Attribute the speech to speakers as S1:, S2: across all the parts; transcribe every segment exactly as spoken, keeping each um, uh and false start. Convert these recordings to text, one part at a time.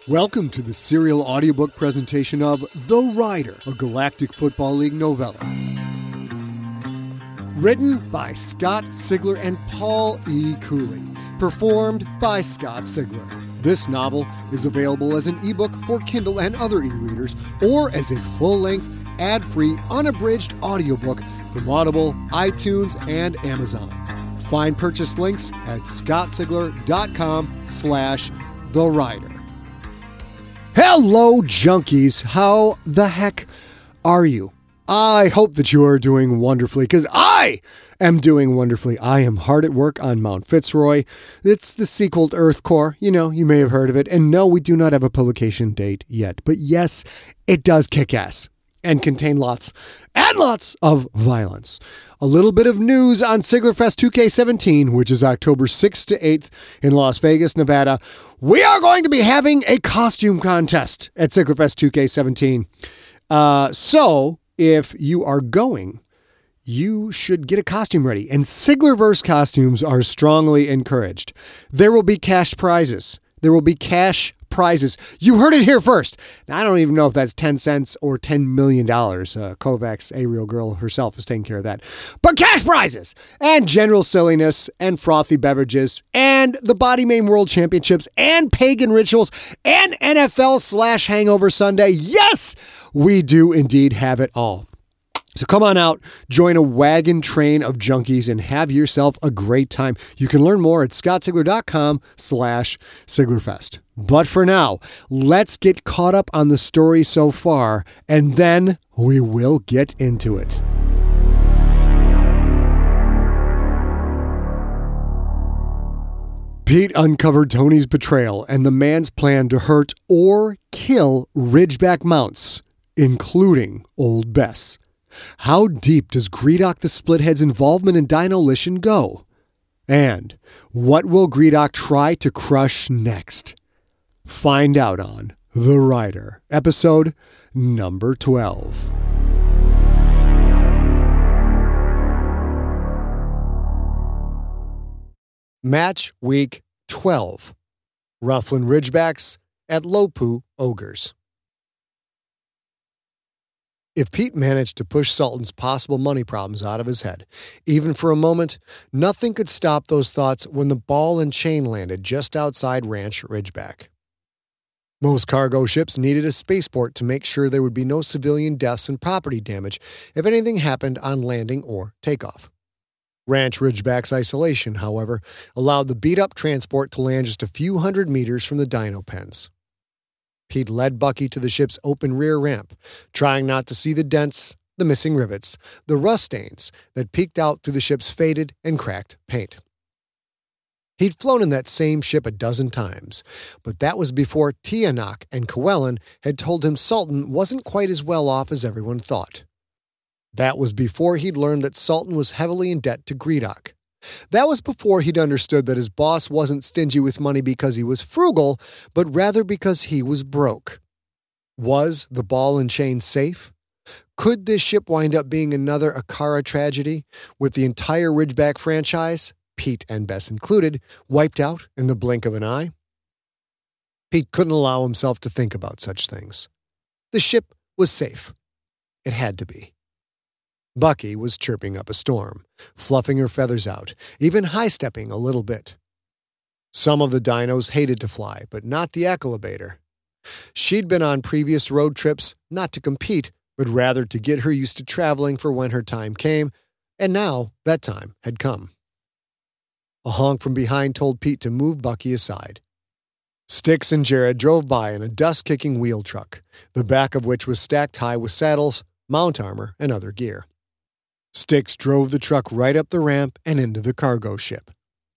S1: Welcome to the serial audiobook presentation of The Rider, a Galactic Football League novella. Written by Scott Sigler and Paul E. Cooley. Performed by Scott Sigler. This novel is available as an ebook for Kindle and other e-readers, or as a full-length, ad-free, unabridged audiobook from Audible, iTunes, and Amazon. Find purchase links at scottsigler.com slash The Rider. Hello, junkies. How the heck are you? I hope that you are doing wonderfully, because I am doing wonderfully. I am hard at work on Mount Fitzroy. It's the sequel to Earth Core. You know, you may have heard of it. And no, we do not have a publication date yet. But yes, it does kick ass and contain lots and lots of violence. A little bit of news on Siglerfest two K seventeen, which is October sixth to eighth in Las Vegas, Nevada. We are going to be having a costume contest at Siglerfest two K seventeen. Uh, so if you are going, you should get a costume ready. And Siglerverse costumes are strongly encouraged. There will be cash prizes. There will be cash prizes. You heard it here first. Now, I don't even know if that's ten cents or ten million dollars. Uh, Kovacs, a real girl herself, is taking care of that. But cash prizes and general silliness and frothy beverages and the Body Main World Championships and pagan rituals and N F L slash Hangover Sunday. Yes, we do indeed have it all. So come on out, join a wagon train of junkies, and have yourself a great time. You can learn more at scottsigler.com slash Siglerfest. But for now, let's get caught up on the story so far, and then we will get into it. Pete uncovered Tony's betrayal and the man's plan to hurt or kill Ridgeback mounts, including Old Bess. How deep does Greedock the Splithead's involvement in Dinolition go? And what will Greedock try to crush next? Find out on The Rider, episode number twelve. Match week twelve. Rufflin Ridgebacks at Lopu Ogres. If Pete managed to push Sultan's possible money problems out of his head, even for a moment, nothing could stop those thoughts when the ball and chain landed just outside Ranch Ridgeback. Most cargo ships needed a spaceport to make sure there would be no civilian deaths and property damage if anything happened on landing or takeoff. Ranch Ridgeback's isolation, however, allowed the beat-up transport to land just a few hundred meters from the dino pens. Pete led Bucky to the ship's open rear ramp, trying not to see the dents, the missing rivets, the rust stains that peeked out through the ship's faded and cracked paint. He'd flown in that same ship a dozen times, but that was before Tianak and Kewellen had told him Sultan wasn't quite as well off as everyone thought. That was before he'd learned that Sultan was heavily in debt to Greedock. That was before he'd understood that his boss wasn't stingy with money because he was frugal, but rather because he was broke. Was the ball and chain safe? Could this ship wind up being another Akara tragedy, with the entire Ridgeback franchise, Pete and Bess included, wiped out in the blink of an eye? Pete couldn't allow himself to think about such things. The ship was safe. It had to be. Bucky was chirping up a storm, fluffing her feathers out, even high-stepping a little bit. Some of the dinos hated to fly, but not the Echolobator. She'd been on previous road trips, not to compete, but rather to get her used to traveling for when her time came, and now that time had come. A honk from behind told Pete to move Bucky aside. Styx and Jared drove by in a dust-kicking wheel truck, the back of which was stacked high with saddles, mount armor, and other gear. Styx drove the truck right up the ramp and into the cargo ship.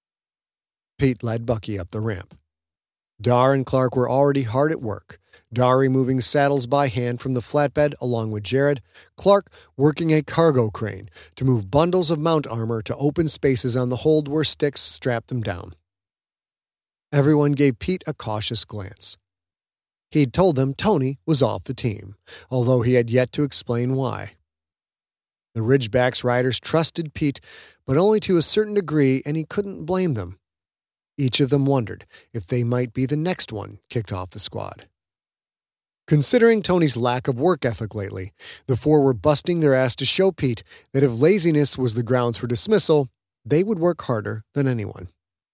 S1: Pete led Bucky up the ramp. Dar and Clark were already hard at work, Dar removing saddles by hand from the flatbed along with Jared, Clark working a cargo crane to move bundles of mount armor to open spaces on the hold where Styx strapped them down. Everyone gave Pete a cautious glance. He'd told them Tony was off the team, although he had yet to explain why. The Ridgeback's riders trusted Pete, but only to a certain degree, and he couldn't blame them. Each of them wondered if they might be the next one kicked off the squad. Considering Tony's lack of work ethic lately, the four were busting their ass to show Pete that if laziness was the grounds for dismissal, they would work harder than anyone.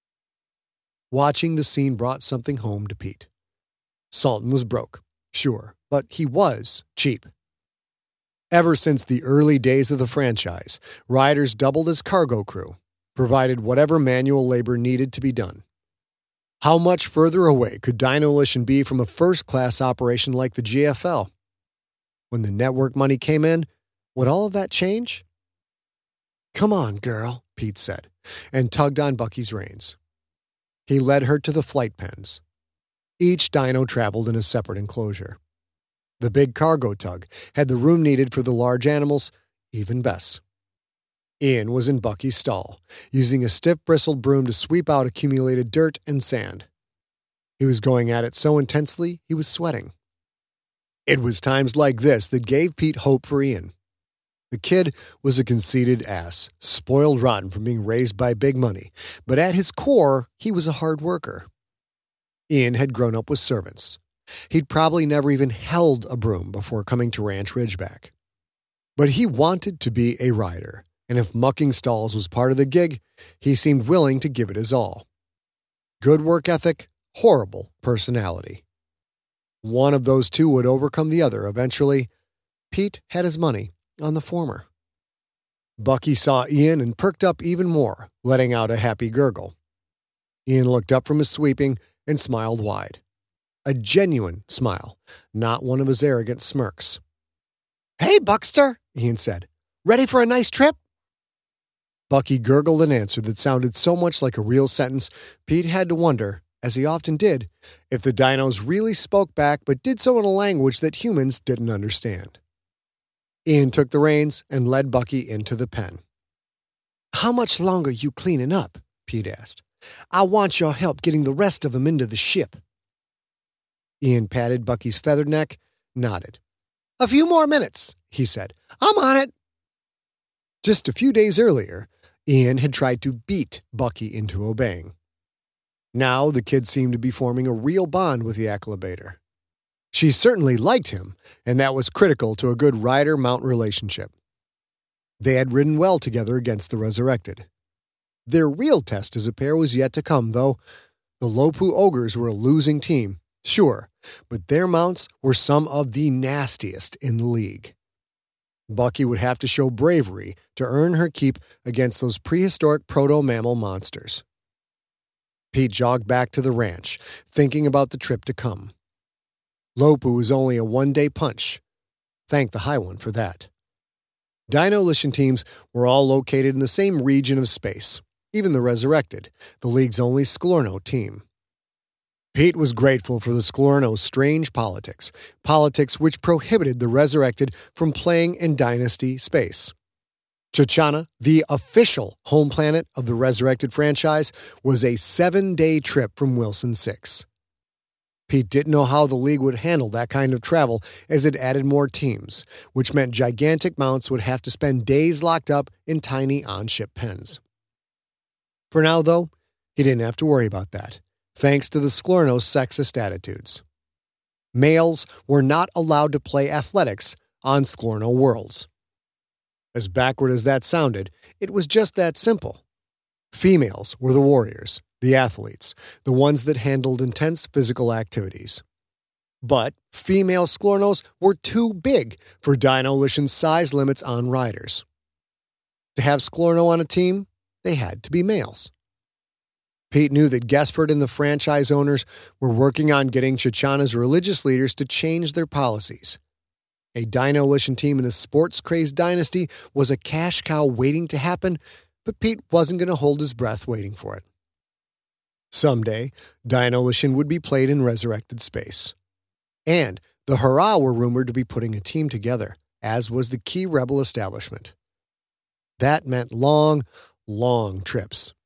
S1: Watching the scene brought something home to Pete. Sultan was broke, sure, but he was cheap. Ever since the early days of the franchise, riders doubled as cargo crew, provided whatever manual labor needed to be done. How much further away could Dino-Lition be from a first-class operation like the G F L? When the network money came in, would all of that change? "Come on, girl," Pete said, and tugged on Bucky's reins. He led her to the flight pens. Each dino traveled in a separate enclosure. The big cargo tug had the room needed for the large animals, even Bess. Ian was in Bucky's stall, using a stiff-bristled broom to sweep out accumulated dirt and sand. He was going at it so intensely he was sweating. It was times like this that gave Pete hope for Ian. The kid was a conceited ass, spoiled rotten from being raised by big money, but at his core, he was a hard worker. Ian had grown up with servants. He'd probably never even held a broom before coming to Ranch Ridgeback. But he wanted to be a rider, and if mucking stalls was part of the gig, he seemed willing to give it his all. Good work ethic, horrible personality. One of those two would overcome the other eventually. Pete had his money on the former. Bucky saw Ian and perked up even more, letting out a happy gurgle. Ian looked up from his sweeping and smiled wide. A genuine smile, not one of his arrogant smirks. "Hey, Buckster," Ian said. "Ready for a nice trip?" Bucky gurgled an answer that sounded so much like a real sentence, Pete had to wonder, as he often did, if the dinos really spoke back but did so in a language that humans didn't understand. Ian took the reins and led Bucky into the pen. "How much longer you cleaning up?" Pete asked. "I want your help getting the rest of them into the ship." Ian patted Bucky's feathered neck, nodded. "A few more minutes," he said. "I'm on it." Just a few days earlier, Ian had tried to beat Bucky into obeying. Now the kid seemed to be forming a real bond with the acclimator. She certainly liked him, and that was critical to a good rider-mount relationship. They had ridden well together against the resurrected. Their real test as a pair was yet to come, though. The Lopu Ogres were a losing team, sure, but their mounts were some of the nastiest in the league. Bucky would have to show bravery to earn her keep against those prehistoric proto-mammal monsters. Pete jogged back to the ranch, thinking about the trip to come. Lopu was only a one-day punch. Thank the High One for that. Dino-Lition teams were all located in the same region of space, even the Resurrected, the league's only Sklorno team. Pete was grateful for the Sklorno's strange politics, politics which prohibited the Resurrected from playing in Dynasty space. Chichana, the official home planet of the Resurrected franchise, was a seven-day trip from Wilson six. Pete didn't know how the league would handle that kind of travel as it added more teams, which meant gigantic mounts would have to spend days locked up in tiny on-ship pens. For now, though, he didn't have to worry about that, thanks to the Sklorno's sexist attitudes. Males were not allowed to play athletics on Sklorno worlds. As backward as that sounded, it was just that simple. Females were the warriors, the athletes, the ones that handled intense physical activities. But female Sklornos were too big for Dino-Lition's size limits on riders. To have Sklorno on a team, they had to be males. Pete knew that Gesford and the franchise owners were working on getting Chichana's religious leaders to change their policies. A Dino-Lition team in a sports-crazed dynasty was a cash cow waiting to happen, but Pete wasn't going to hold his breath waiting for it. Someday, Dino-Lition would be played in resurrected space. And the Hurrah were rumored to be putting a team together, as was the key rebel establishment. That meant long, long trips.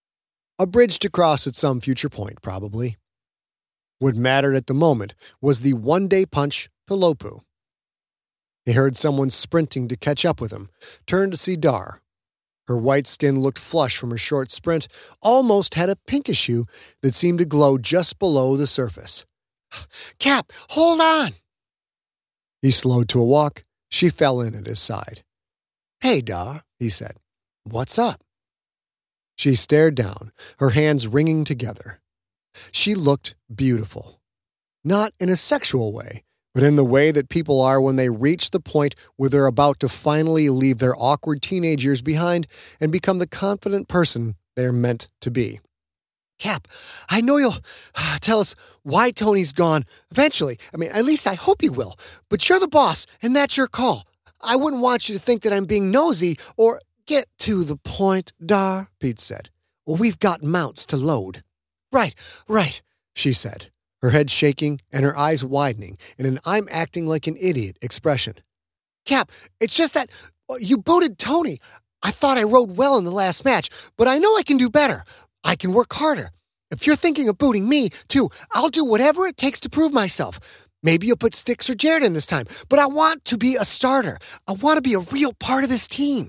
S1: A bridge to cross at some future point, probably. What mattered at the moment was the one-day punch to Lopu. He heard someone sprinting to catch up with him, turned to see Dar. Her white skin looked flush from her short sprint, almost had a pinkish hue that seemed to glow just below the surface. "Cap, hold on!" He slowed to a walk. She fell in at his side. "Hey, Dar," he said. "What's up?" She stared down, her hands wringing together. She looked beautiful. Not in a sexual way, but in the way that people are when they reach the point where they're about to finally leave their awkward teenage years behind and become the confident person they're meant to be. "Cap, I know you'll uh, tell us why Tony's gone eventually. I mean, at least I hope you will. But you're the boss, and that's your call. I wouldn't want you to think that I'm being nosy or—" "Get to the point, Dar," Pete said. "Well, we've got mounts to load." "Right, right," she said, her head shaking and her eyes widening in an "I'm acting like an idiot" expression. "Cap, it's just that you booted Tony. I thought I rode well in the last match, but I know I can do better. I can work harder. If you're thinking of booting me, too, I'll do whatever it takes to prove myself. Maybe you'll put Styx or Jared in this time, but I want to be a starter. I want to be a real part of this team."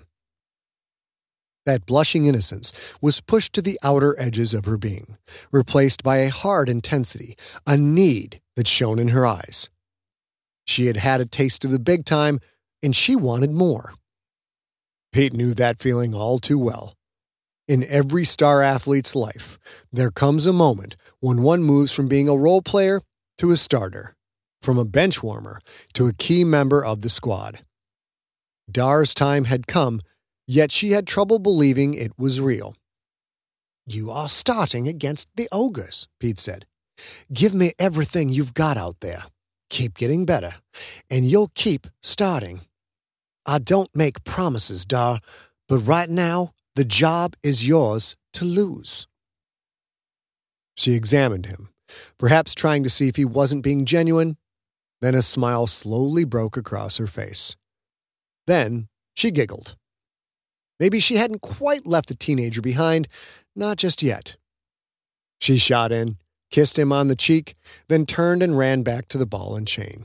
S1: That blushing innocence was pushed to the outer edges of her being, replaced by a hard intensity, a need that shone in her eyes. She had had a taste of the big time, and she wanted more. Pete knew that feeling all too well. In every star athlete's life, there comes a moment when one moves from being a role player to a starter, from a bench warmer to a key member of the squad. Dar's time had come, yet she had trouble believing it was real. "You are starting against the ogres," Pete said. "Give me everything you've got out there. Keep getting better, and you'll keep starting. I don't make promises, Dar, but right now, the job is yours to lose." She examined him, perhaps trying to see if he wasn't being genuine. Then a smile slowly broke across her face. Then she giggled. Maybe she hadn't quite left the teenager behind, not just yet. She shot in, kissed him on the cheek, then turned and ran back to the ball and chain.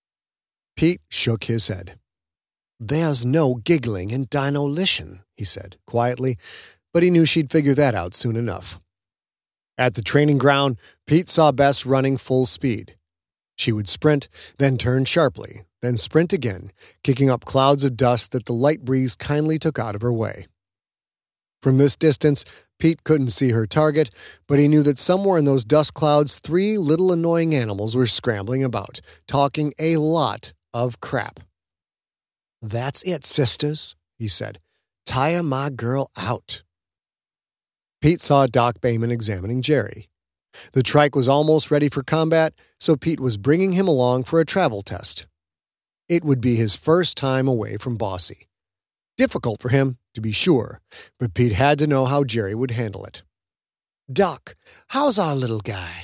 S1: Pete shook his head. "There's no giggling in Dinolition," he said, quietly, but he knew she'd figure that out soon enough. At the training ground, Pete saw Bess running full speed. She would sprint, then turn sharply, then sprint again, kicking up clouds of dust that the light breeze kindly took out of her way. From this distance, Pete couldn't see her target, but he knew that somewhere in those dust clouds three little annoying animals were scrambling about, talking a lot of crap. "That's it, sisters," he said. "Tire my girl out." Pete saw Doc Bayman examining Jerry. The trike was almost ready for combat, so Pete was bringing him along for a travel test. It would be his first time away from Bossy. Difficult for him, to be sure, but Pete had to know how Jerry would handle it. "Doc, how's our little guy?"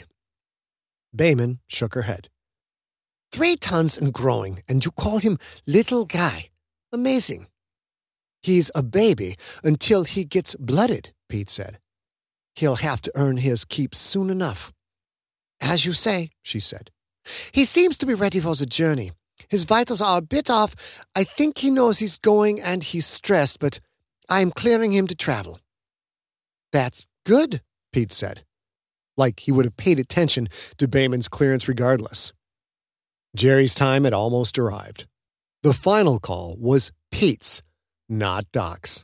S1: Bayman shook her head. "Three tons and growing, and you call him little guy. Amazing." "He's a baby until he gets blooded," Pete said. "He'll have to earn his keep soon enough." "As you say," she said. "He seems to be ready for the journey. His vitals are a bit off. I think he knows he's going and he's stressed, but I'm clearing him to travel." "That's good," Pete said, like he would have paid attention to Bayman's clearance regardless. Jerry's time had almost arrived. The final call was Pete's, not Doc's.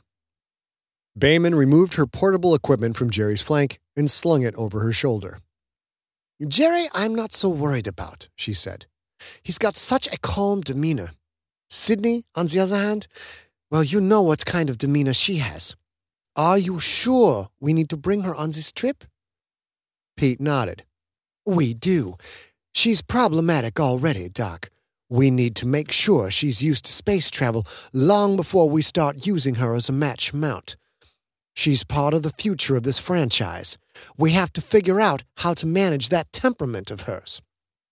S1: Bayman removed her portable equipment from Jerry's flank and slung it over her shoulder. "Jerry, I'm not so worried about," she said. "He's got such a calm demeanor. Sydney, on the other hand, well, you know what kind of demeanor she has. Are you sure we need to bring her on this trip?" Pete nodded. "We do. She's problematic already, Doc. We need to make sure she's used to space travel long before we start using her as a match mount. She's part of the future of this franchise. We have to figure out how to manage that temperament of hers."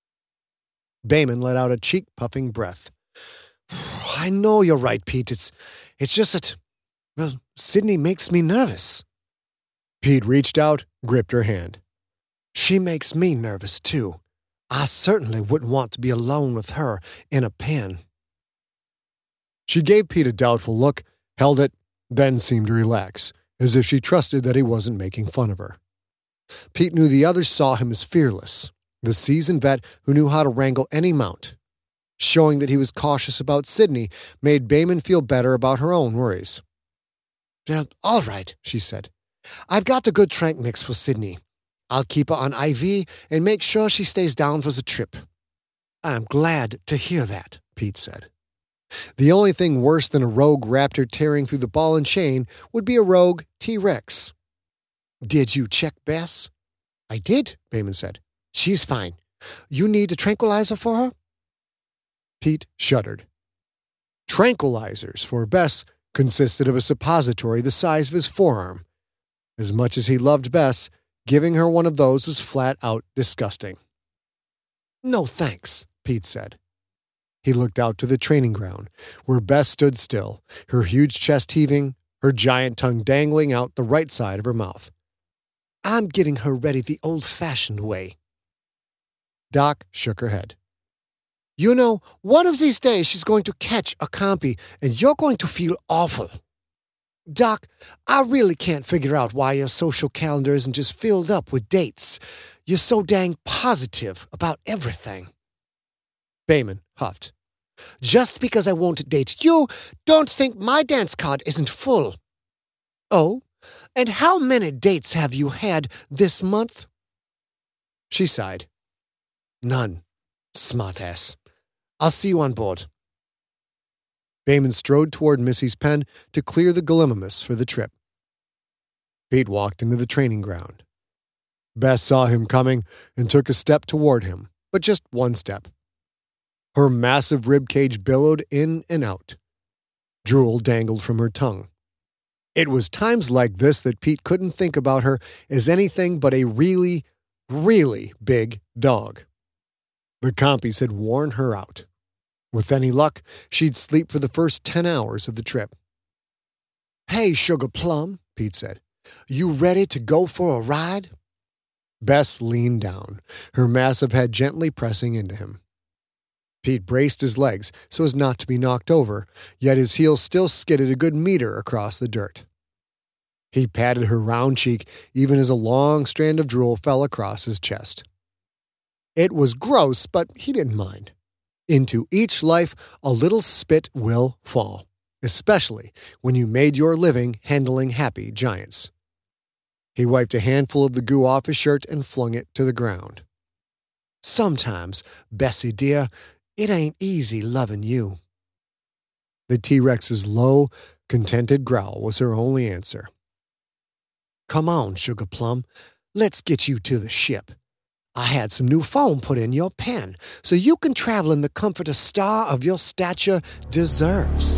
S1: Bayman let out a cheek-puffing breath. "I know you're right, Pete. It's, it's just that, well, Sydney makes me nervous." Pete reached out, gripped her hand. "She makes me nervous, too. I certainly wouldn't want to be alone with her in a pen." She gave Pete a doubtful look, held it, then seemed to relax, as if she trusted that he wasn't making fun of her. Pete knew the others saw him as fearless, the seasoned vet who knew how to wrangle any mount. Showing that he was cautious about Sydney made Bayman feel better about her own worries. "Well, all right," she said. "I've got a good trank mix for Sydney. I'll keep her on I V and make sure she stays down for the trip." "I'm glad to hear that," Pete said. The only thing worse than a rogue raptor tearing through the ball and chain would be a rogue T-Rex. "Did you check Bess?" "I did," Bayman said. "She's fine. You need a tranquilizer for her?" Pete shuddered. Tranquilizers for Bess consisted of a suppository the size of his forearm. As much as he loved Bess, giving her one of those was flat out disgusting. "No thanks," Pete said. He looked out to the training ground, where Bess stood still, her huge chest heaving, her giant tongue dangling out the right side of her mouth. "I'm getting her ready the old-fashioned way." Doc shook her head. "You know, one of these days she's going to catch a compy, and you're going to feel awful. Doc, I really can't figure out why your social calendar isn't just filled up with dates. You're so dang positive about everything." Bayman huffed. "Just because I won't date you, don't think my dance card isn't full." "Oh, and how many dates have you had this month?" She sighed. "None, smartass. I'll see you on board." Bayman strode toward Missy's pen to clear the Gallimimus for the trip. Pete walked into the training ground. Bess saw him coming and took a step toward him, but just one step. Her massive ribcage billowed in and out. Drool dangled from her tongue. It was times like this that Pete couldn't think about her as anything but a really, really big dog. The compies had worn her out. With any luck, she'd sleep for the first ten hours of the trip. "Hey, Sugar Plum," Pete said. "You ready to go for a ride?" Bess leaned down, her massive head gently pressing into him. Pete braced his legs so as not to be knocked over, yet his heels still skidded a good meter across the dirt. He patted her round cheek even as a long strand of drool fell across his chest. It was gross, but he didn't mind. Into each life, a little spit will fall, especially when you made your living handling happy giants. He wiped a handful of the goo off his shirt and flung it to the ground. "Sometimes, Bessie dear, it ain't easy loving you." The T-Rex's low, contented growl was her only answer. "Come on, Sugar Plum. Let's get you to the ship. I had some new foam put in your pen, so you can travel in the comfort a star of your stature deserves."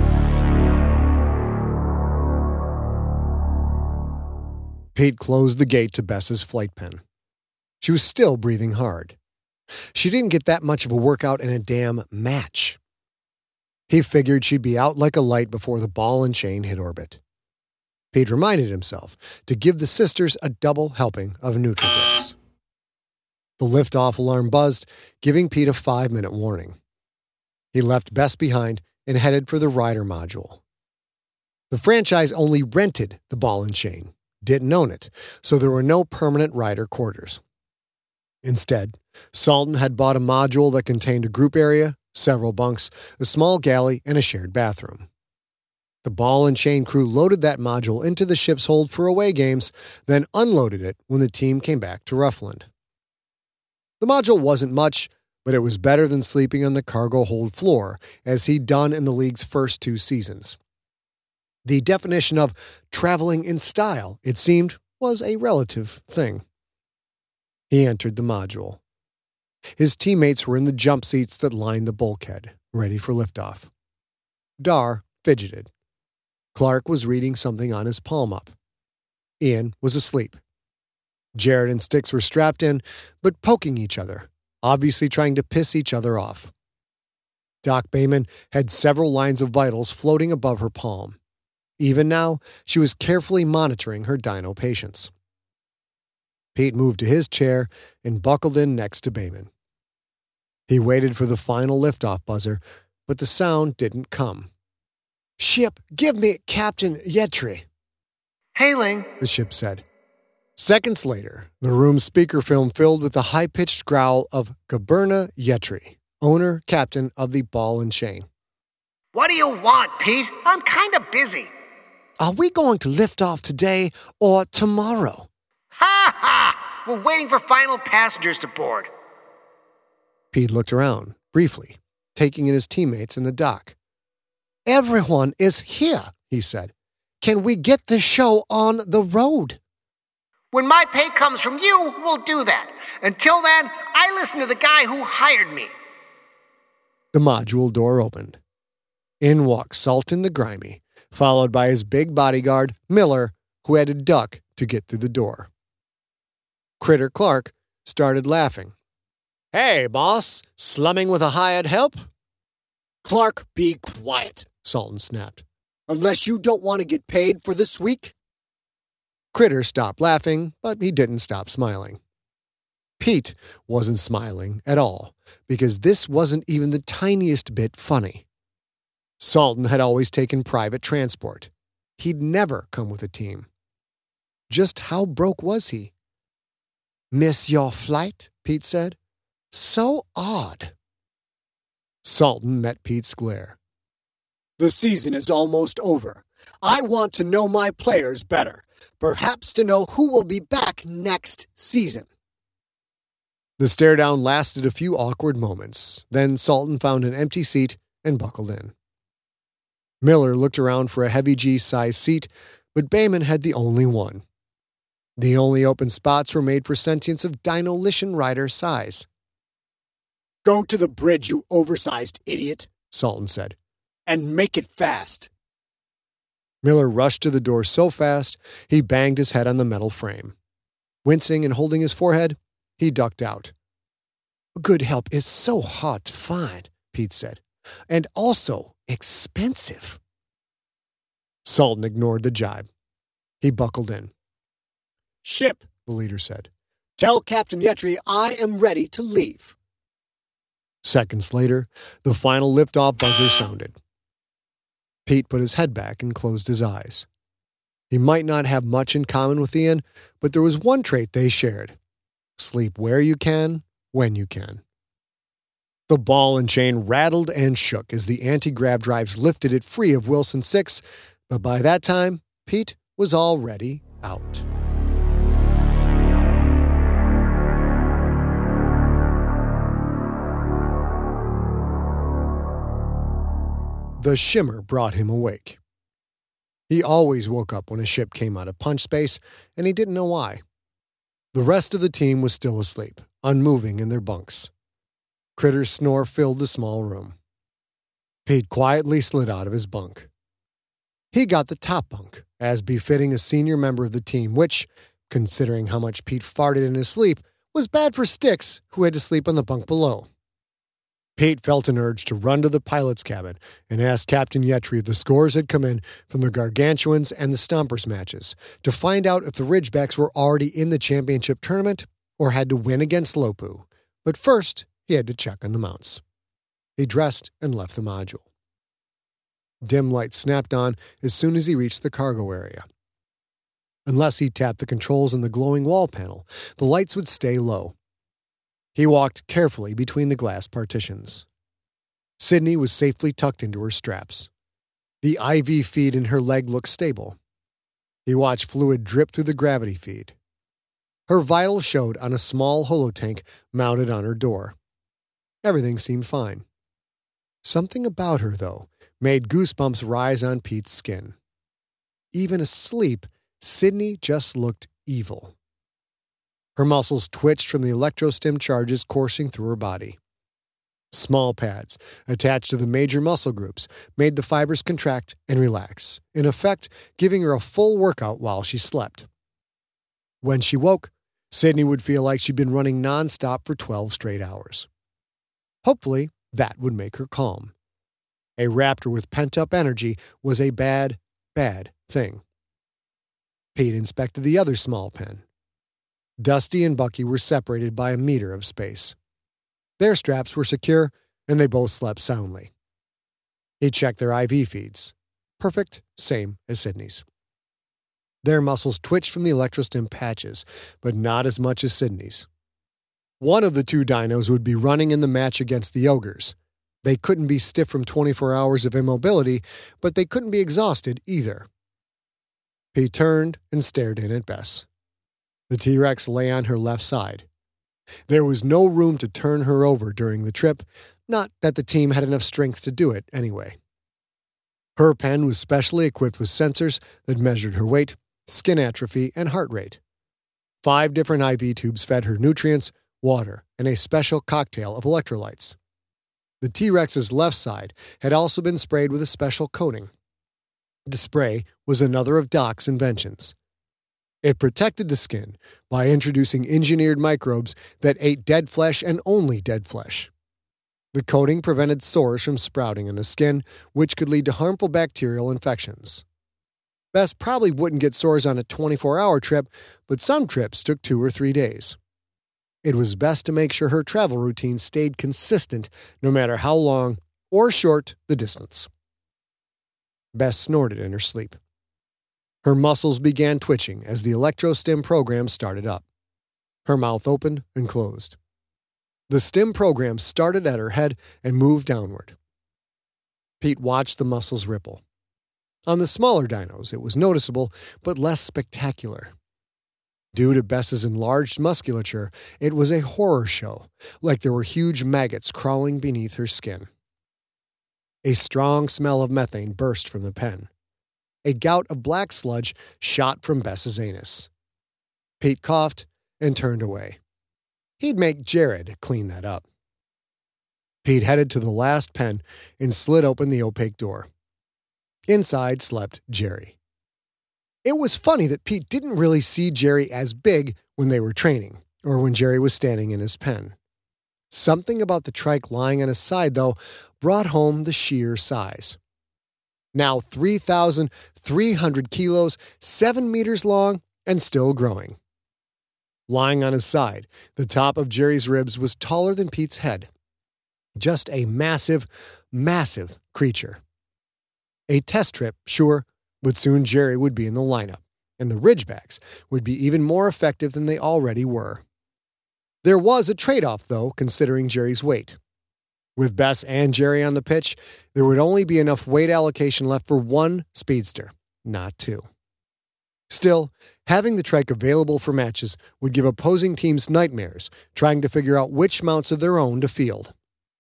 S1: Pete closed the gate to Bess's flight pen. She was still breathing hard. She didn't get that much of a workout in a damn match. He figured she'd be out like a light before the ball and chain hit orbit. Pete reminded himself to give the sisters a double helping of Nutrigrass. The liftoff alarm buzzed, giving Pete a five-minute warning. He left Bess behind and headed for the rider module. The franchise only rented the ball and chain, didn't own it, so there were no permanent rider quarters. Instead, Salton had bought a module that contained a group area, several bunks, a small galley, and a shared bathroom. The ball and chain crew loaded that module into the ship's hold for away games, then unloaded it when the team came back to Ruffland. The module wasn't much, but it was better than sleeping on the cargo hold floor, as he'd done in the league's first two seasons. The definition of traveling in style, it seemed, was a relative thing. He entered the module. His teammates were in the jump seats that lined the bulkhead, ready for liftoff. Dar fidgeted. Clark was reading something on his palm-up. Ian was asleep. Jared and Styx were strapped in, but poking each other, obviously trying to piss each other off. Doc Bayman had several lines of vitals floating above her palm. Even now, she was carefully monitoring her dino patients. Pete moved to his chair and buckled in next to Bayman. He waited for the final liftoff buzzer, but the sound didn't come. Ship, give me Captain Yetri,
S2: Hailing,
S1: the ship said. Seconds later, the room's speaker film filled with the high-pitched growl of Gaberna Yetri, owner, captain of the Ball and Chain.
S2: What do you want, Pete? I'm kind of busy.
S1: Are we going to lift off today or tomorrow?
S2: Ha ha! We're waiting for final passengers to board.
S1: Pete looked around, briefly, taking in his teammates in the dock. Everyone is here, he said. Can we get the show on the road?
S2: When my pay comes from you, we'll do that. Until then, I listen to the guy who hired me.
S1: The module door opened. In walked Sultan the Grimy, followed by his big bodyguard, Miller, who had to duck to get through the door. Critter Clark started laughing. Hey, boss, slumming with a hired help?
S3: Clark, be quiet, Sultan snapped. Unless you don't want to get paid for this week.
S1: Critter stopped laughing, but he didn't stop smiling. Pete wasn't smiling at all, because this wasn't even the tiniest bit funny. Sultan had always taken private transport. He'd never come with a team. Just how broke was he? Miss your flight, Pete said. So odd. Sultan met Pete's glare.
S3: The season is almost over. I want to know my players better. Perhaps to know who will be back next season.
S1: The stare-down lasted a few awkward moments. Then Sultan found an empty seat and buckled in. Miller looked around for a heavy G-size seat, but Bayman had the only one. The only open spots were made for sentients of Dinolition Rider size.
S3: Go to the bridge, you oversized idiot,
S1: Sultan said.
S3: And make it fast.
S1: Miller rushed to the door so fast, he banged his head on the metal frame. Wincing and holding his forehead, he ducked out. Good help is so hard to find, Pete said, and also expensive. Sultan ignored the jibe. He buckled in.
S3: Ship,
S1: the leader said.
S3: Tell Captain Yetri I am ready to leave.
S1: Seconds later, the final liftoff buzzer sounded. Pete put his head back and closed his eyes. He might not have much in common with Ian, but there was one trait they shared. Sleep where you can, when you can. The Ball and Chain rattled and shook as the anti-grav drives lifted it free of Wilson six, but by that time, Pete was already out. The shimmer brought him awake. He always woke up when a ship came out of punch space, and he didn't know why. The rest of the team was still asleep, unmoving in their bunks. Critter's snore filled the small room. Pete quietly slid out of his bunk. He got the top bunk, as befitting a senior member of the team, which, considering how much Pete farted in his sleep, was bad for Styx, who had to sleep on the bunk below. Pete felt an urge to run to the pilot's cabin and ask Captain Yetri if the scores had come in from the Gargantuans and the Stompers matches to find out if the Ridgebacks were already in the championship tournament or had to win against Lopu. But first, he had to check on the mounts. He dressed and left the module. Dim lights snapped on as soon as he reached the cargo area. Unless he tapped the controls on the glowing wall panel, the lights would stay low. He walked carefully between the glass partitions. Sydney was safely tucked into her straps. The I V feed in her leg looked stable. He watched fluid drip through the gravity feed. Her vitals showed on a small holotank mounted on her door. Everything seemed fine. Something about her, though, made goosebumps rise on Pete's skin. Even asleep, Sydney just looked evil. Her muscles twitched from the electrostim charges coursing through her body. Small pads, attached to the major muscle groups, made the fibers contract and relax, in effect giving her a full workout while she slept. When she woke, Sydney would feel like she'd been running nonstop for twelve straight hours. Hopefully, that would make her calm. A raptor with pent-up energy was a bad, bad thing. Pete inspected the other small pen. Dusty and Bucky were separated by a meter of space. Their straps were secure, and they both slept soundly. He checked their I V feeds. Perfect, same as Sydney's. Their muscles twitched from the electrostim patches, but not as much as Sydney's. One of the two dinos would be running in the match against the ogres. They couldn't be stiff from twenty-four hours of immobility, but they couldn't be exhausted either. He turned and stared in at Bess. The T-Rex lay on her left side. There was no room to turn her over during the trip, not that the team had enough strength to do it anyway. Her pen was specially equipped with sensors that measured her weight, skin atrophy, and heart rate. Five different I V tubes fed her nutrients, water, and a special cocktail of electrolytes. The T-Rex's left side had also been sprayed with a special coating. The spray was another of Doc's inventions. It protected the skin by introducing engineered microbes that ate dead flesh and only dead flesh. The coating prevented sores from sprouting in the skin, which could lead to harmful bacterial infections. Bess probably wouldn't get sores on a twenty-four hour trip, but some trips took two or three days. It was best to make sure her travel routine stayed consistent no matter how long or short the distance. Bess snorted in her sleep. Her muscles began twitching as the electrostim program started up. Her mouth opened and closed. The stim program started at her head and moved downward. Pete watched the muscles ripple. On the smaller dinos, it was noticeable, but less spectacular. Due to Bess's enlarged musculature, it was a horror show, like there were huge maggots crawling beneath her skin. A strong smell of methane burst from the pen. A gout of black sludge shot from Bess's anus. Pete coughed and turned away. He'd make Jared clean that up. Pete headed to the last pen and slid open the opaque door. Inside slept Jerry. It was funny that Pete didn't really see Jerry as big when they were training, or when Jerry was standing in his pen. Something about the trike lying on his side, though, brought home the sheer size. Now three thousand three hundred kilos, seven meters long, and still growing. Lying on his side, the top of Jerry's ribs was taller than Pete's head. Just a massive, massive creature. A test trip, sure, but soon Jerry would be in the lineup, and the Ridgebacks would be even more effective than they already were. There was a trade-off, though, considering Jerry's weight. With Bess and Jerry on the pitch, there would only be enough weight allocation left for one speedster, not two. Still, having the trike available for matches would give opposing teams nightmares, trying to figure out which mounts of their own to field.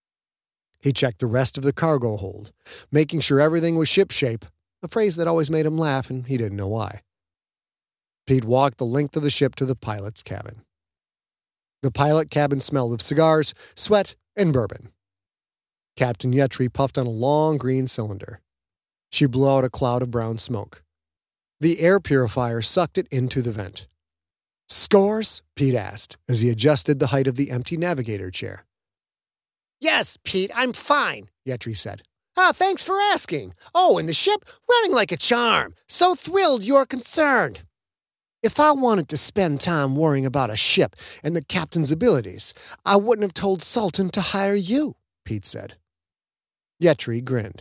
S1: He checked the rest of the cargo hold, making sure everything was shipshape, a phrase that always made him laugh, and he didn't know why. Pete walked the length of the ship to the pilot's cabin. The pilot cabin smelled of cigars, sweat, and bourbon. Captain Yetri puffed on a long green cylinder. She blew out a cloud of brown smoke. The air purifier sucked it into the vent. "Scores?" Pete asked, as he adjusted the height of the empty navigator chair.
S2: Yes, Pete, I'm fine,
S1: Yetri said.
S2: Ah, thanks for asking. Oh, and the ship running like a charm. So thrilled you're concerned.
S1: If I wanted to spend time worrying about a ship and the captain's abilities, I wouldn't have told Sultan to hire you, Pete said. Yetri grinned.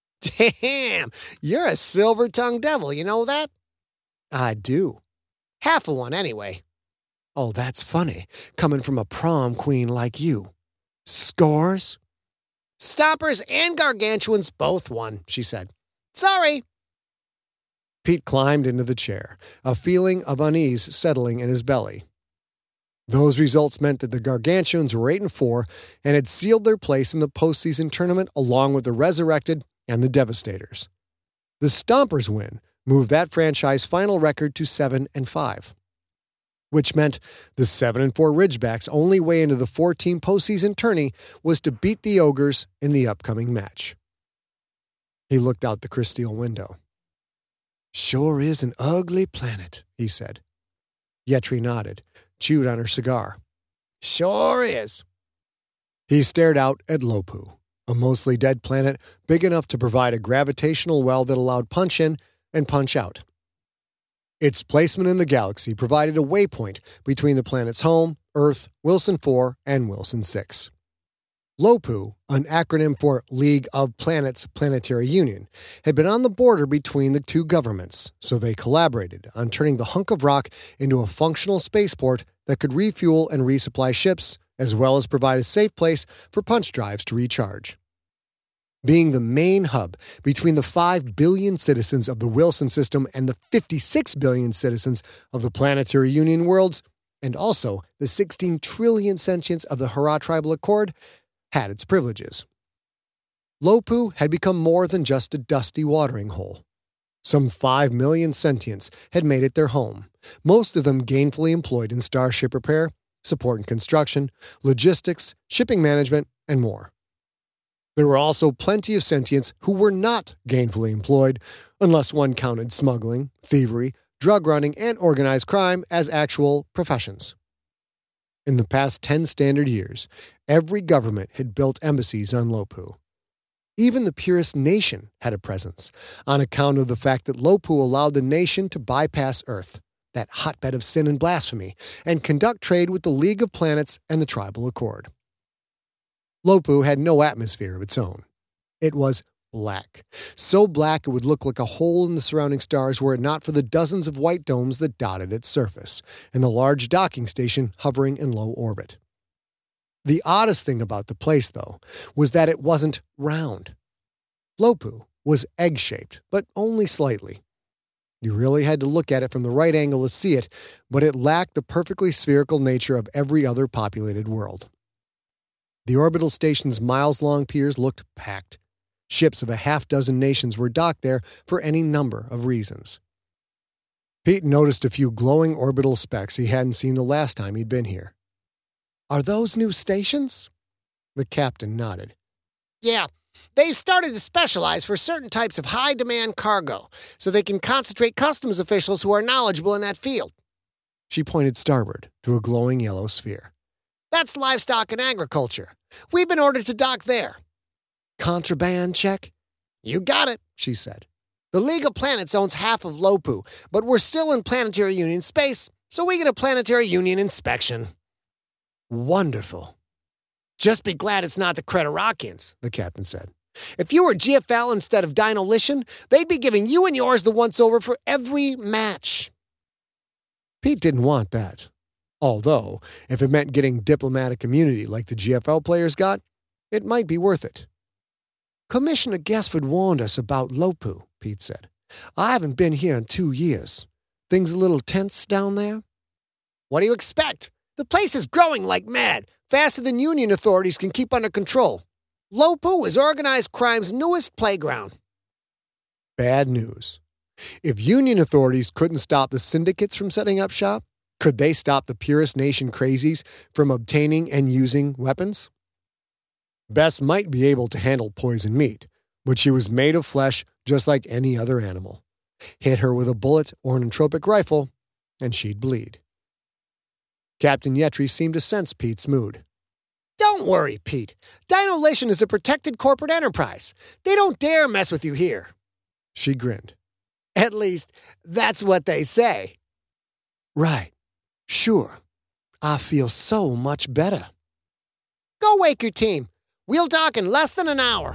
S2: Damn, you're a silver-tongued devil, you know that?
S1: I do.
S2: Half of one, anyway.
S1: Oh, that's funny, coming from a prom queen like you. Scores?
S2: Stompers and gargantuans both won, she said. Sorry.
S1: Pete climbed into the chair, a feeling of unease settling in his belly. Those results meant that the Gargantuans were eight and four and had sealed their place in the postseason tournament along with the Resurrected and the Devastators. The Stompers' win moved that franchise final record to seven and five, which meant the seven and four Ridgebacks' only way into the four-team postseason tourney was to beat the Ogres in the upcoming match. He looked out the crystal window. Sure is an ugly planet, he said. Yetri nodded, chewed on her cigar.
S2: Sure is.
S1: He stared out at Lopu, a mostly dead planet big enough to provide a gravitational well that allowed punch in and punch out. Its placement in the galaxy provided a waypoint between the planet's home, Earth, Wilson four, and Wilson six. LOPU, an acronym for League of Planets Planetary Union, had been on the border between the two governments, so they collaborated on turning the hunk of rock into a functional spaceport that could refuel and resupply ships, as well as provide a safe place for punch drives to recharge. Being the main hub between the five billion citizens of the Wilson system and the fifty-six billion citizens of the Planetary Union worlds, and also the sixteen trillion sentients of the Hurrah Tribal Accord, had its privileges. LOPU had become more than just a dusty watering hole. Some five million sentients had made it their home, most of them gainfully employed in starship repair, support and construction, logistics, shipping management, and more. There were also plenty of sentients who were not gainfully employed, unless one counted smuggling, thievery, drug running, and organized crime as actual professions. In the past ten standard years, every government had built embassies on LOPU. Even the purest nation had a presence, on account of the fact that LOPU allowed the nation to bypass Earth, that hotbed of sin and blasphemy, and conduct trade with the League of Planets and the Tribal Accord. LOPU had no atmosphere of its own. It was black, so black it would look like a hole in the surrounding stars were it not for the dozens of white domes that dotted its surface, and the large docking station hovering in low orbit. The oddest thing about the place, though, was that it wasn't round. LOPU was egg-shaped, but only slightly. You really had to look at it from the right angle to see it, but it lacked the perfectly spherical nature of every other populated world. The orbital station's miles-long piers looked packed. Ships of a half-dozen nations were docked there for any number of reasons. Pete noticed a few glowing orbital specks he hadn't seen the last time he'd been here. "Are those new stations?" The captain nodded.
S2: Yeah, they've started to specialize for certain types of high-demand cargo, so they can concentrate customs officials who are knowledgeable in that field.
S1: She pointed starboard to a glowing yellow sphere.
S2: That's livestock and agriculture. We've been ordered to dock there.
S1: Contraband check?
S2: You got it, she said. The League of Planets owns half of LOPU, but we're still in Planetary Union space, so we get a Planetary Union inspection.
S1: Wonderful.
S2: Just be glad it's not the Creterakians, the captain said. If you were G F L instead of Dinolition, they'd be giving you and yours the once-over for every match.
S1: Pete didn't want that. Although, if it meant getting diplomatic immunity like the G F L players got, it might be worth it. Commissioner Guestford warned us about LOPU, Pete said. I haven't been here in two years. Things a little tense down there?
S2: What do you expect? The place is growing like mad, faster than Union authorities can keep under control. LOPU is organized crime's newest playground.
S1: Bad news. If Union authorities couldn't stop the syndicates from setting up shop, could they stop the purest nation crazies from obtaining and using weapons? Bess might be able to handle poison meat, but she was made of flesh just like any other animal. Hit her with a bullet or an entropic rifle, and she'd bleed. Captain Yetri seemed to sense Pete's mood.
S2: Don't worry, Pete. Dinolition is a protected corporate enterprise. They don't dare mess with you here.
S1: She grinned.
S2: At least, that's what they say.
S1: Right. Sure. I feel so much better.
S2: Go wake your team. We'll dock in less than an hour.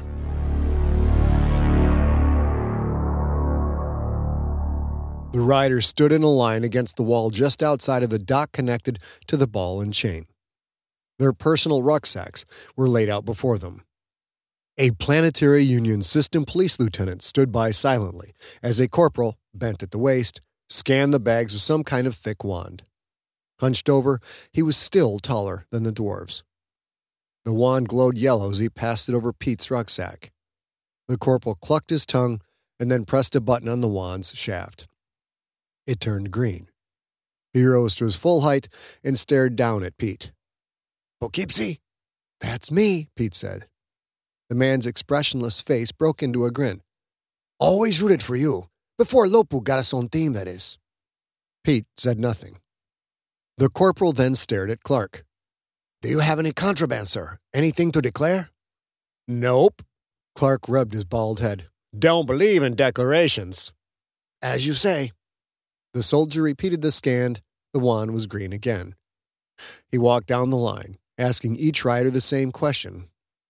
S1: The riders stood in a line against the wall just outside of the dock connected to the ball and chain. Their personal rucksacks were laid out before them. A Planetary Union System Police Lieutenant stood by silently as a corporal, bent at the waist, scanned the bags with some kind of thick wand. Hunched over, he was still taller than the dwarves. The wand glowed yellow as he passed it over Pete's rucksack. The corporal clucked his tongue and then pressed a button on the wand's shaft. It turned green. He rose to his full height and stared down at Pete.
S3: Poughkeepsie?
S1: That's me, Pete said. The man's expressionless face broke into a grin.
S3: Always rooted for you. Before LOPU got us on team, that is.
S1: Pete said nothing. The corporal then stared at Clark.
S3: Do you have any contraband, sir? Anything to declare?
S1: Nope. Clark rubbed his bald head. Don't believe in declarations.
S3: As you say.
S1: The soldier repeated the scan. The wand was green again. He walked down the line, asking each rider the same question.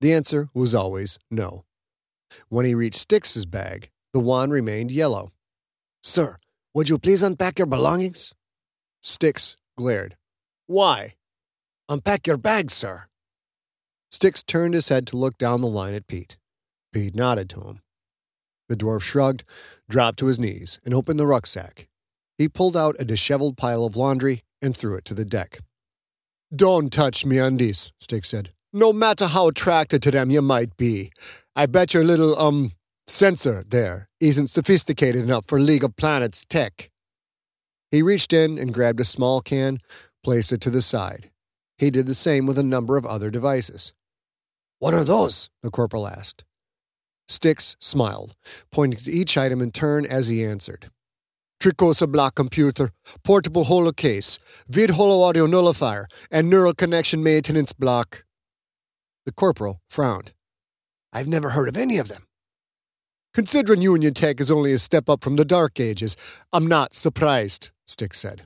S1: The answer was always no. When he reached Styx's bag, the wand remained yellow.
S2: Sir, would you please unpack your belongings?
S1: Styx glared. Why?
S2: Unpack your bag, sir.
S1: Styx turned his head to look down the line at Pete. Pete nodded to him. The dwarf shrugged, dropped to his knees, and opened the rucksack. He pulled out a disheveled pile of laundry and threw it to the deck. Don't touch me undies, Styx said. No matter how attracted to them you might be. I bet your little, um, sensor there isn't sophisticated enough for League of Planets tech. He reached in and grabbed a small can, placed it to the side. He did the same with a number of other devices.
S2: What are those?
S1: The corporal asked. Styx smiled, pointing to each item in turn as he answered. Tricosa block computer, portable holo case, vid holo audio nullifier, and neural connection maintenance block. The corporal frowned.
S2: I've never heard of any of them.
S1: Considering Union Tech is only a step up from the Dark Ages, I'm not surprised, Styx said.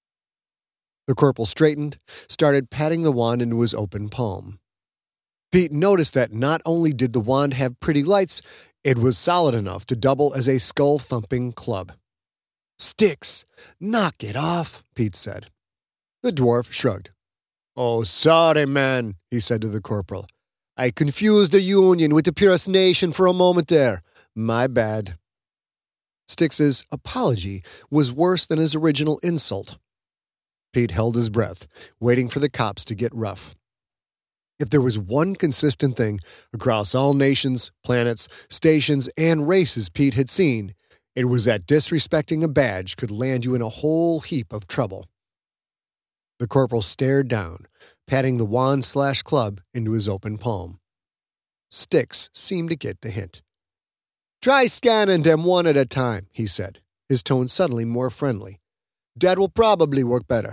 S1: The corporal straightened, started patting the wand into his open palm. Pete noticed that not only did the wand have pretty lights, it was solid enough to double as a skull-thumping club.
S2: Styx, knock it off, Pete said.
S1: The dwarf shrugged. Oh, sorry, man, he said to the corporal. I confused the Union with the Purist Nation for a moment there. My bad. Styx's apology was worse than his original insult. Pete held his breath, waiting for the cops to get rough. If there was one consistent thing across all nations, planets, stations, and races Pete had seen, it was that disrespecting a badge could land you in a whole heap of trouble. The corporal stared down, patting the wand slash club into his open palm. Styx seemed to get the hint. Try scanning them one at a time, he said, his tone suddenly more friendly. That will probably work better.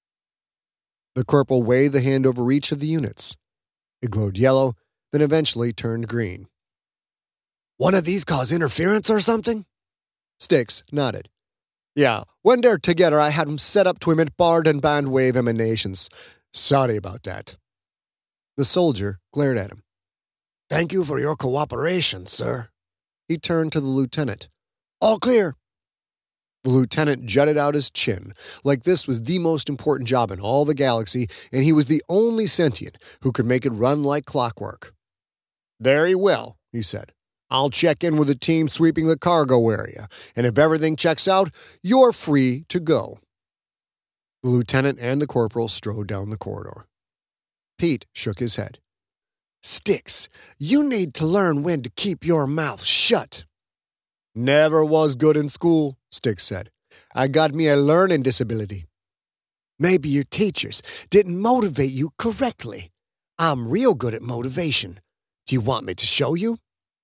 S1: The corporal waved the hand over each of the units. It glowed yellow, then eventually turned green.
S2: One of these cause interference or something?
S1: Styx nodded. Yeah, when they're together, I had them set up to emit barred and band wave emanations. Sorry about that. The soldier glared at him.
S2: Thank you for your cooperation, sir.
S1: He turned to the lieutenant.
S2: All clear.
S1: The lieutenant jutted out his chin, like this was the most important job in all the galaxy, and he was the only sentient who could make it run like clockwork. Very well, he said. I'll check in with the team sweeping the cargo area, and if everything checks out, you're free to go. The lieutenant and the corporal strode down the corridor. Pete shook his head.
S2: Styx, you need to learn when to keep your mouth shut.
S1: Never was good in school, Styx said. I got me a learning disability.
S2: Maybe your teachers didn't motivate you correctly. I'm real good at motivation. Do you want me to show you?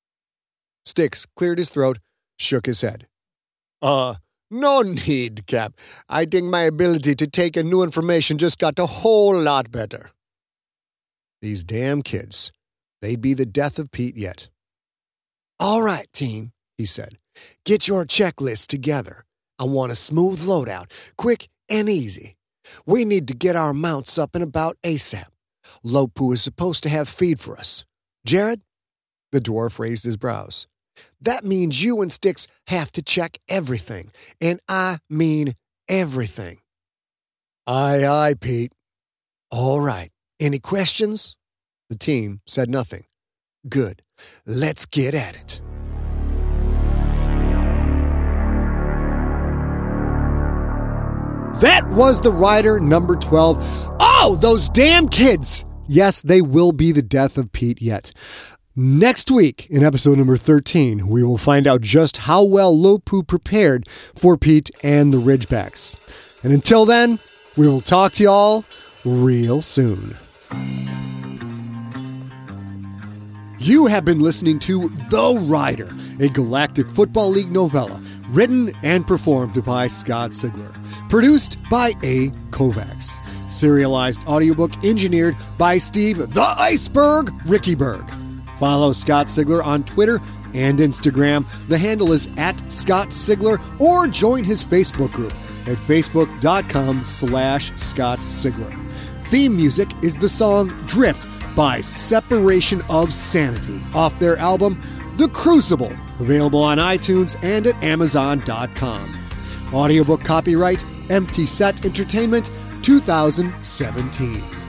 S1: Styx cleared his throat, shook his head. Uh, no need, Cap. I think my ability to take in new information just got a whole lot better. These damn kids. They'd be the death of Pete yet.
S2: All right, team, he said. Get your checklist together. I want a smooth loadout, quick and easy. We need to get our mounts up and about ASAP. Lopu is supposed to have feed for us. Jared?
S1: The dwarf raised his brows.
S2: That means you and Styx have to check everything, and I mean everything.
S1: Aye, aye, Pete.
S2: All right. Any questions?
S1: The team said nothing.
S2: Good. Let's get at it.
S1: That was the rider number twelve. Oh, those damn kids! Yes, they will be the death of Pete yet. Next week, in episode number thirteen, we will find out just how well Lopu prepared for Pete and the Ridgebacks. And until then, we will talk to y'all real soon. You have been listening to The Rider, a Galactic Football League novella, written and performed by Scott Sigler. Produced by A. Kovacs. Serialized audiobook engineered by Steve the Iceberg Rickyberg. Follow Scott Sigler on Twitter and Instagram. The handle is at Scott Sigler, or join his Facebook group at facebook.com slash Scott Sigler. Theme music is the song Drift by Separation of Sanity off their album The Crucible, available on iTunes and at amazon dot com. Audiobook copyright Empty Set Entertainment two thousand seventeen.